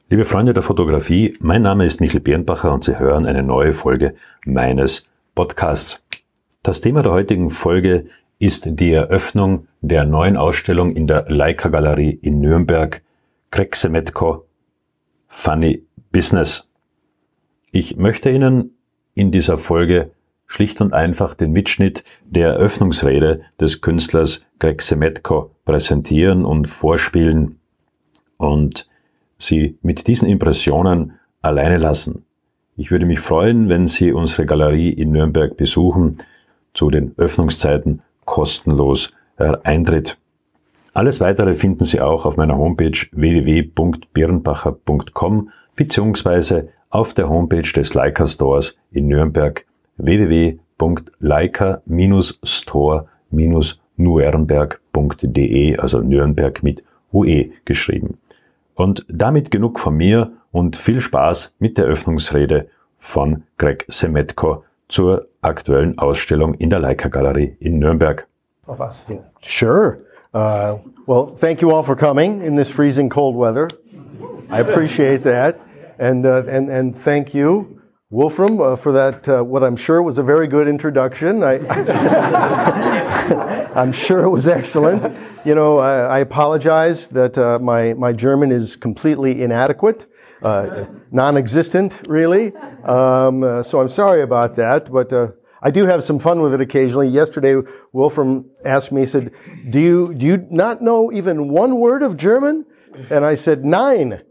Liebe Freunde der Fotografie, mein Name ist Michael Birnbacher und Sie hören eine neue Folge meines Podcasts. Das Thema der heutigen Folge ist die Eröffnung der neuen Ausstellung in der Leica Galerie in Nürnberg, Greg Semetko, Funny Business. Ich möchte Ihnen in dieser Folge schlicht und einfach den Mitschnitt der Eröffnungsrede des Künstlers Greg Semetko präsentieren und vorspielen und Sie mit diesen Impressionen alleine lassen. Ich würde mich freuen, wenn Sie unsere Galerie in Nürnberg besuchen, zu den Öffnungszeiten kostenlos Eintritt. Alles Weitere finden Sie auch auf meiner Homepage www.birnbacher.com bzw. auf der Homepage des Leica Stores in Nürnberg www.leica-store-nürnberg.de, also Nürnberg mit UE geschrieben. Und damit genug von mir und viel Spaß mit der Eröffnungsrede von Greg Semetko zur aktuellen Ausstellung in der Leica Galerie in Nürnberg. Sure. Well, thank you all for coming in this freezing cold weather. I appreciate that. And thank you, Wolfram, for that, what I'm sure was a very good introduction. I'm sure it was excellent. You know, I apologize that my German is completely inadequate, non-existent, really. So I'm sorry about that, but I do have some fun with it occasionally. Yesterday, Wolfram asked me, he said, do you not know even one word of German? And I said, 9.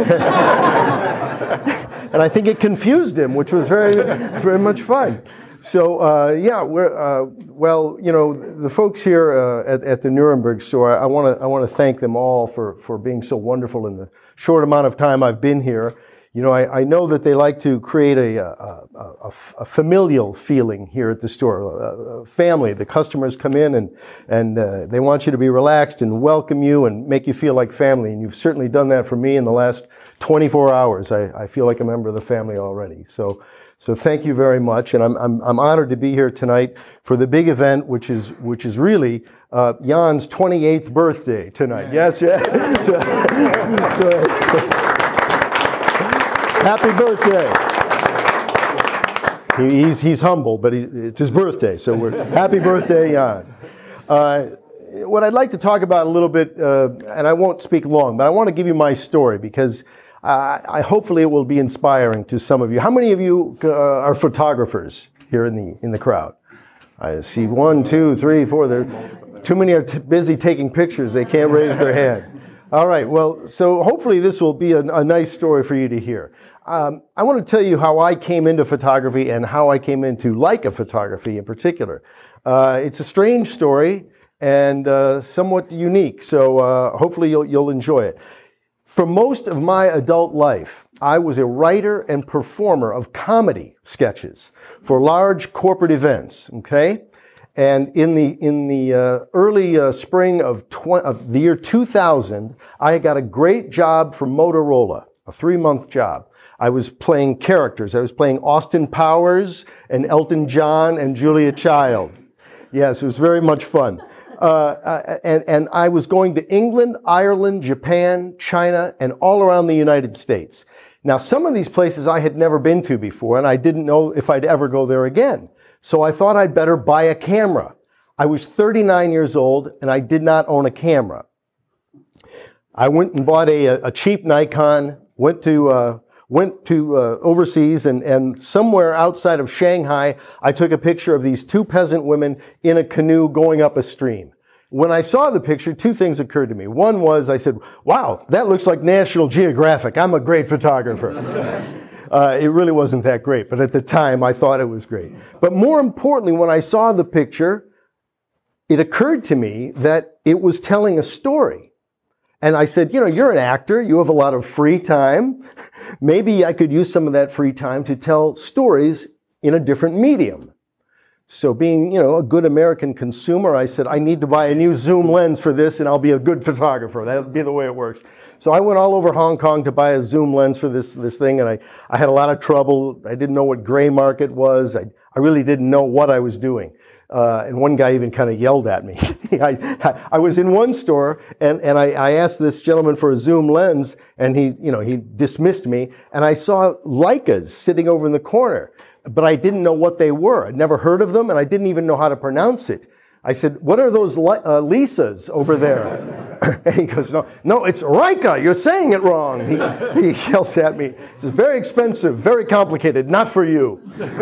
And I think it confused him, which was very, very much fun. So, yeah, well, you know, the folks here at the Nuremberg store, I want to thank them all for being so wonderful in the short amount of time I've been here. You know, I know that they like to create a familial feeling here at the store, a family. The customers come in and they want you to be relaxed and welcome you and make you feel like family. And you've certainly done that for me in the last 24 hours. I feel like a member of the family already. So thank you very much, and I'm honored to be here tonight for the big event, which is really Jan's 28th birthday tonight. Yes, yeah. So happy birthday! He's humble, but it's his birthday, so happy birthday, Jan. What I'd like to talk about a little bit, and I won't speak long, but I want to give you my story because hopefully it will be inspiring to some of you. How many of you are photographers here in the crowd? I see 1, 2, 3, 4. Too many are busy taking pictures. They can't raise their hand. All right. Well, so hopefully this will be a nice story for you to hear. I want to tell you how I came into photography and how I came into Leica photography in particular. It's a strange story and somewhat unique. So hopefully you'll enjoy it. For most of my adult life, I was a writer and performer of comedy sketches for large corporate events, okay? And in the early spring of the year 2000, I got a great job for Motorola, a 3-month job. I was playing characters. I was playing Austin Powers and Elton John and Julia Child. Yes, it was very much fun. And I was going to England, Ireland, Japan, China, and all around the United States. Now, some of these places I had never been to before, and I didn't know if I'd ever go there again. So I thought I'd better buy a camera. I was 39 years old, and I did not own a camera. I went and bought a cheap Nikon, went to overseas, and somewhere outside of Shanghai, I took a picture of these 2 peasant women in a canoe going up a stream. When I saw the picture, 2 things occurred to me. One was, I said, wow, that looks like National Geographic. I'm a great photographer. It really wasn't that great, but at the time, I thought it was great. But more importantly, when I saw the picture, it occurred to me that it was telling a story. And I said, you know, you're an actor. You have a lot of free time. Maybe I could use some of that free time to tell stories in a different medium. So being, you know, a good American consumer, I said, I need to buy a new zoom lens for this and I'll be a good photographer. That'll be the way it works. So I went all over Hong Kong to buy a zoom lens for this thing, and I had a lot of trouble. I didn't know what gray market was. I really didn't know what I was doing. And one guy even kind of yelled at me. I was in one store and I asked this gentleman for a zoom lens and he dismissed me, and I saw Leicas sitting over in the corner, but I didn't know what they were. I'd never heard of them and I didn't even know how to pronounce it. I said, what are those Lisas over there? And he goes, no, it's Leica. You're saying it wrong. He yells at me. He says, very expensive, very complicated, not for you.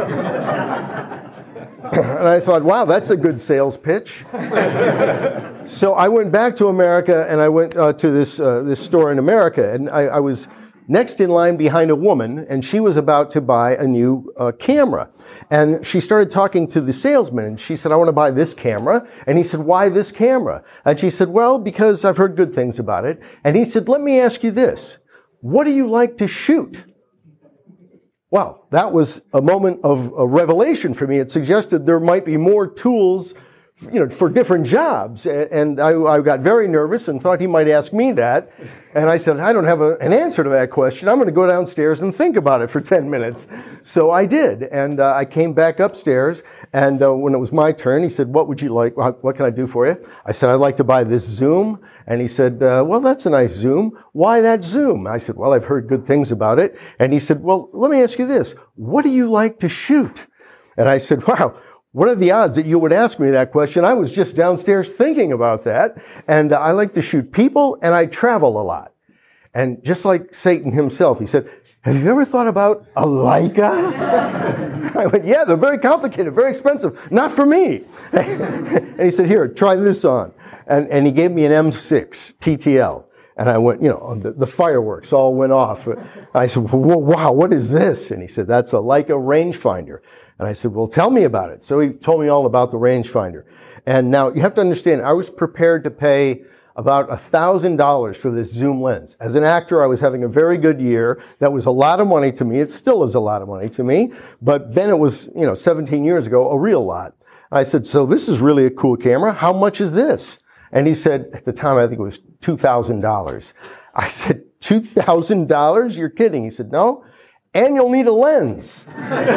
And I thought, wow, that's a good sales pitch. So I went back to America and I went to this store in America, and I was next in line behind a woman, and she was about to buy a new camera. And she started talking to the salesman, and she said, I want to buy this camera. And he said, why this camera? And she said, well, because I've heard good things about it. And he said, let me ask you this. What do you like to shoot? Wow, that was a moment of a revelation for me. It suggested there might be more tools, for different jobs. And I got very nervous and thought he might ask me that. And I said, I don't have an answer to that question. I'm going to go downstairs and think about it for 10 minutes. So I did. And I came back upstairs. And when it was my turn, he said, what would you like? What can I do for you? I said, I'd like to buy this zoom. And he said, well, that's a nice zoom. Why that zoom? I said, well, I've heard good things about it. And he said, well, let me ask you this. What do you like to shoot? And I said, wow, what are the odds that you would ask me that question? I was just downstairs thinking about that. And I like to shoot people, and I travel a lot. And just like Satan himself, he said, have you ever thought about a Leica? I went, yeah, they're very complicated, very expensive. Not for me. And he said, here, try this on. And he gave me an M6 TTL. And I went, the fireworks all went off. I said, wow, what is this? And he said, that's a Leica rangefinder. And I said, well, tell me about it. So he told me all about the rangefinder. And now you have to understand, I was prepared to pay about $1,000 for this zoom lens. As an actor, I was having a very good year. That was a lot of money to me. It still is a lot of money to me. But then it was, 17 years ago, a real lot. I said, so this is really a cool camera. How much is this? And he said, at the time, I think it was $2,000. I said, $2,000? You're kidding. He said, no, and you'll need a lens.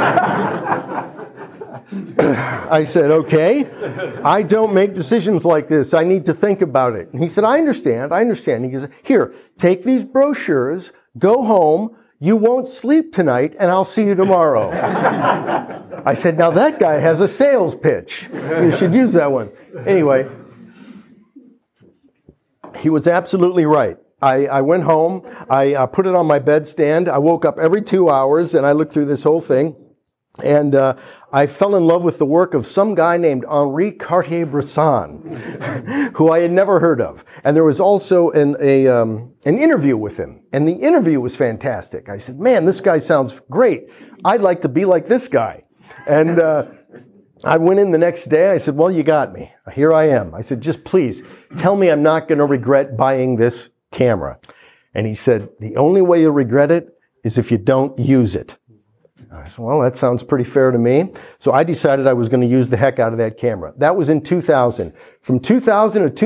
I said, okay, I don't make decisions like this. I need to think about it. And he said, I understand. He goes, here, take these brochures, go home. You won't sleep tonight, and I'll see you tomorrow. I said, now that guy has a sales pitch. You should use that one. Anyway, he was absolutely right. I went home, I put it on my bedstand, I woke up every 2 hours, and I looked through this whole thing, and I fell in love with the work of some guy named Henri Cartier-Bresson, who I had never heard of. And there was also an interview with him, and the interview was fantastic. I said, man, this guy sounds great. I'd like to be like this guy. And I went in the next day. I said, well, you got me. Here I am. I said, just please tell me I'm not going to regret buying this camera. And he said, the only way you'll regret it is if you don't use it. I said, well, that sounds pretty fair to me. So I decided I was going to use the heck out of that camera. That was in 2000. From 2000 to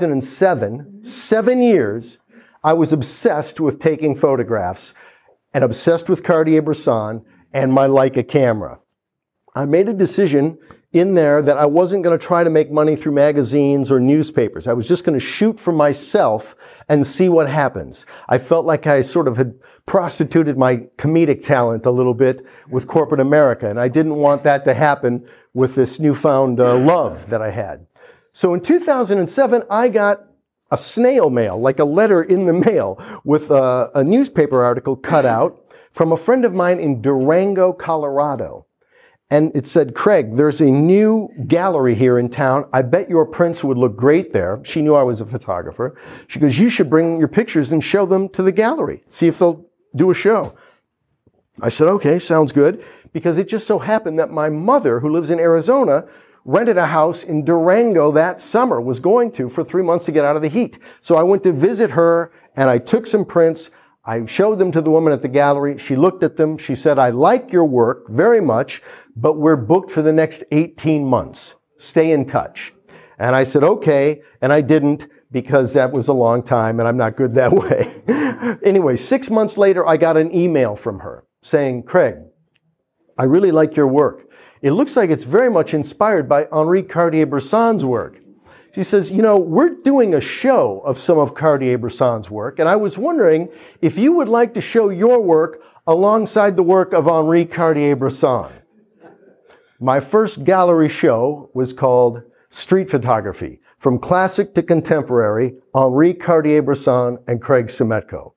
2007, 7 years, I was obsessed with taking photographs and obsessed with Cartier-Bresson and my Leica camera. I made a decision in there that I wasn't going to try to make money through magazines or newspapers. I was just going to shoot for myself and see what happens. I felt like I sort of had prostituted my comedic talent a little bit with corporate America, and I didn't want that to happen with this newfound love that I had. So in 2007, I got a snail mail, like a letter in the mail, with a newspaper article cut out from a friend of mine in Durango, Colorado. And it said, Craig, there's a new gallery here in town. I bet your prints would look great there. She knew I was a photographer. She goes, you should bring your pictures and show them to the gallery. See if they'll do a show. I said, okay, sounds good. Because it just so happened that my mother, who lives in Arizona, rented a house in Durango that summer, was going to for 3 months to get out of the heat. So I went to visit her and I took some prints. I showed them to the woman at the gallery. She looked at them. She said, I like your work very much, but we're booked for the next 18 months. Stay in touch. And I said, okay. And I didn't, because that was a long time and I'm not good that way. Anyway, 6 months later, I got an email from her saying, Craig, I really like your work. It looks like it's very much inspired by Henri Cartier-Bresson's work. She says, you know, we're doing a show of some of Cartier-Bresson's work, and I was wondering if you would like to show your work alongside the work of Henri Cartier-Bresson. My first gallery show was called Street Photography, From Classic to Contemporary, Henri Cartier-Bresson and Craig Simetko.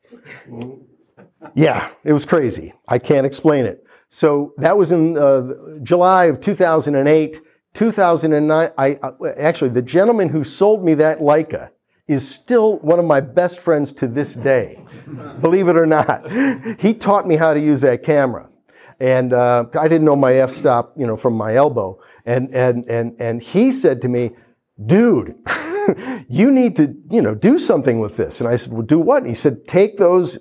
Yeah, it was crazy. I can't explain it. So that was in July of 2008. 2009, actually, the gentleman who sold me that Leica is still one of my best friends to this day, believe it or not. He taught me how to use that camera. And I didn't know my f-stop, you know, from my elbow. And he said to me, dude, you need to, you know, do something with this. And I said, well, do what? And he said, take those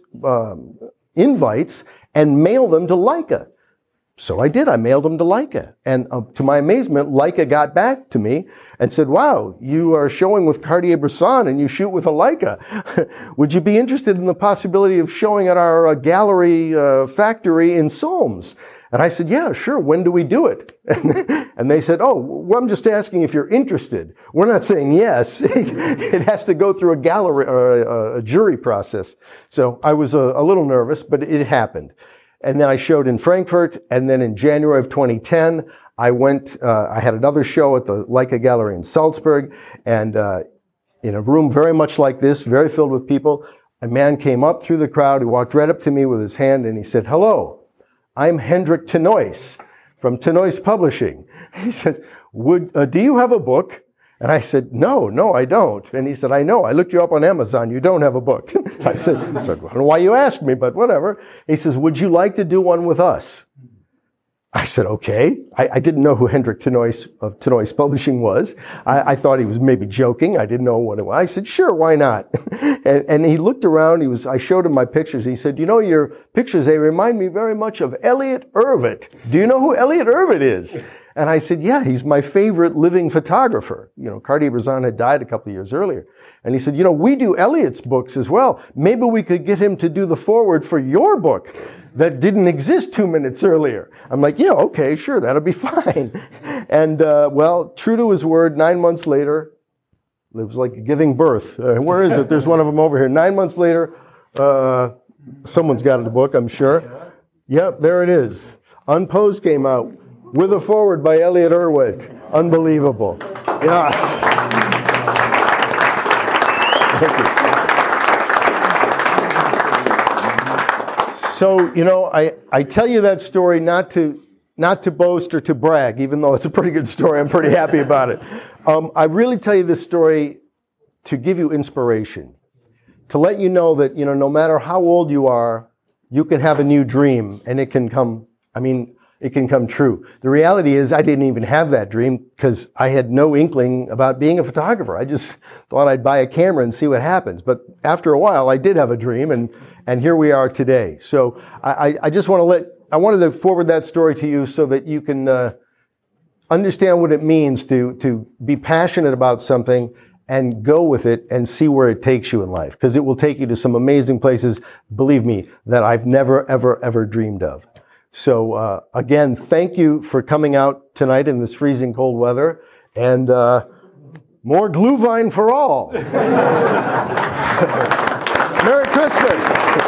invites and mail them to Leica. So I did. I mailed them to Leica. And to my amazement, Leica got back to me and said, wow, you are showing with Cartier-Bresson and you shoot with a Leica. Would you be interested in the possibility of showing at our gallery factory in Solms? And I said, yeah, sure. When do we do it? And they said, oh, well, I'm just asking if you're interested. We're not saying yes. It has to go through a gallery or a jury process. So I was a little nervous, but it happened. And then I showed in Frankfurt, and then in January of 2010, I had another show at the Leica Gallery in Salzburg, and in a room very much like this, very filled with people, a man came up through the crowd, he walked right up to me with his hand, and he said, hello, I'm Hendrik Tenois from Tenois Publishing. He said, do you have a book? And I said, no, I don't. And he said, I know, I looked you up on Amazon, you don't have a book. I said, I don't know why you asked me, but whatever. He says, would you like to do one with us? I said, okay. I didn't know who Hendrik Tenois of Tenois Publishing was. I thought he was maybe joking. I didn't know what it was. I said, sure, why not? And he looked around. I showed him my pictures. He said, you know, your pictures, they remind me very much of Elliot Erwitt. Do you know who Elliot Erwitt is? And I said, yeah, he's my favorite living photographer. You know, Cartier-Bresson had died a couple of years earlier. And he said, you know, we do Elliot's books as well. Maybe we could get him to do the foreword for your book that didn't exist 2 minutes earlier. I'm like, yeah, okay, sure, that'll be fine. And, well, true to his word, 9 months later, it was like giving birth. Where is it? There's one of them over here. 9 months later, someone's got the book, I'm sure. Yep, there it is. Unposed came out with a foreword by Elliot Erwitt. Unbelievable. Yeah. Thank you. So, you know, I tell you that story not to boast or to brag, even though it's a pretty good story. I'm pretty happy about it. I really tell you this story to give you inspiration, to let you know that, you know, no matter how old you are, you can have a new dream and it can come, it can come true. The reality is I didn't even have that dream because I had no inkling about being a photographer. I just thought I'd buy a camera and see what happens. But after a while, I did have a dream, and here we are today. So I just want I wanted to forward that story to you so that you can understand what it means to be passionate about something and go with it and see where it takes you in life. Because it will take you to some amazing places, believe me, that I've never, ever, ever dreamed of. So again, thank you for coming out tonight in this freezing cold weather, and more Glühwein for all. Merry Christmas.